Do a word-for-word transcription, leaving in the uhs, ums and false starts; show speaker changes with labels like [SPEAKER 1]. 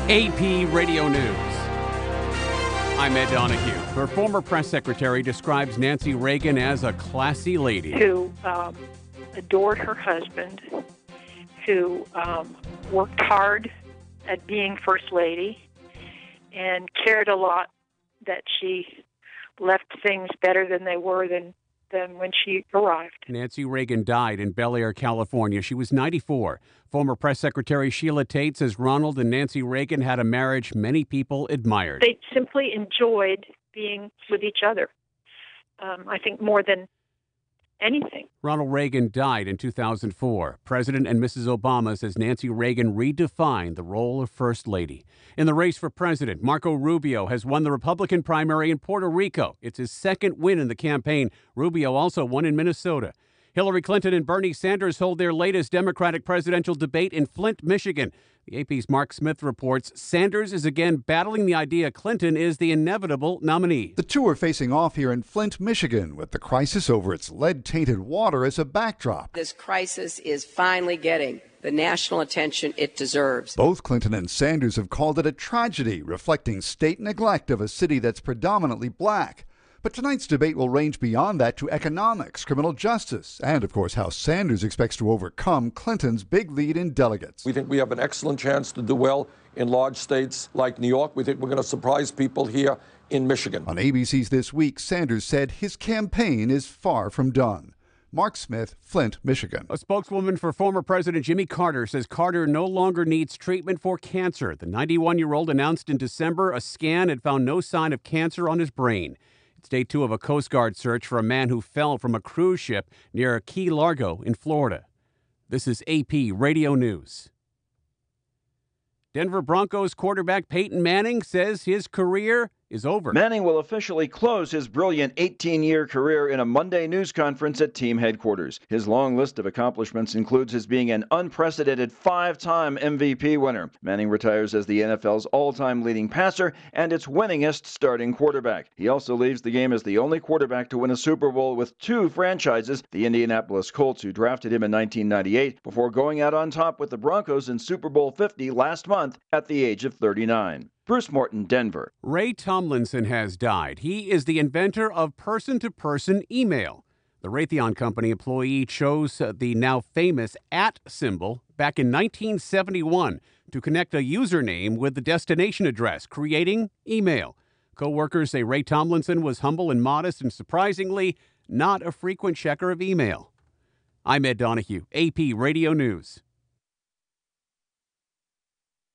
[SPEAKER 1] A P Radio News. I'm Ed Donahue. Her former press secretary describes Nancy Reagan as a classy lady.
[SPEAKER 2] Who um, adored her husband, who um, worked hard at being First Lady, and cared a lot that she left things better than they were than, than when she arrived.
[SPEAKER 1] Nancy Reagan died in Bel Air, California. She was ninety-four. Former press secretary Sheila Tate says Ronald and Nancy Reagan had a marriage many people admired.
[SPEAKER 2] They simply enjoyed being with each other, um, I think, more than anything.
[SPEAKER 1] Ronald Reagan died in two thousand four. President and Missus Obama says Nancy Reagan redefined the role of First Lady. In the race for president, Marco Rubio has won the Republican primary in Puerto Rico. It's his second win in the campaign. Rubio also won in Minnesota. Hillary Clinton and Bernie Sanders hold their latest Democratic presidential debate in Flint, Michigan. The A P's Mark Smith reports Sanders is again battling the idea Clinton is the inevitable nominee.
[SPEAKER 3] The two are facing off here in Flint, Michigan, with the crisis over its lead-tainted water as a backdrop.
[SPEAKER 4] This crisis is finally getting the national attention it deserves.
[SPEAKER 3] Both Clinton and Sanders have called it a tragedy, reflecting state neglect of a city that's predominantly black. But tonight's debate will range beyond that to economics, criminal justice, and, of course, how Sanders expects to overcome Clinton's big lead in delegates.
[SPEAKER 5] We think we have an excellent chance to do well in large states like New York. We think we're going to surprise people here in Michigan.
[SPEAKER 3] On A B C's This Week, Sanders said his campaign is far from done. Mark Smith, Flint, Michigan.
[SPEAKER 1] A spokeswoman for former President Jimmy Carter says Carter no longer needs treatment for cancer. The ninety-one-year-old announced in December a scan had found no sign of cancer on his brain. It's day two of a Coast Guard search for a man who fell from a cruise ship near Key Largo in Florida. This is A P Radio News. Denver Broncos quarterback Peyton Manning says his career is over.
[SPEAKER 6] Manning will officially close his brilliant eighteen-year career in a Monday news conference at team headquarters. His long list of accomplishments includes his being an unprecedented five-time M V P winner. Manning retires as the N F L's all-time leading passer and its winningest starting quarterback. He also leaves the game as the only quarterback to win a Super Bowl with two franchises, the Indianapolis Colts, who drafted him in nineteen ninety-eight, before going out on top with the Broncos in Super Bowl fifty last month at the age of thirty-nine. Bruce Morton, Denver.
[SPEAKER 1] Ray Tomlinson has died. He is the inventor of person-to-person email. The Raytheon Company employee chose the now famous at symbol back in nineteen seventy-one to connect a username with the destination address, creating email. Co-workers say Ray Tomlinson was humble and modest and, surprisingly, not a frequent checker of email. I'm Ed Donahue, A P Radio News.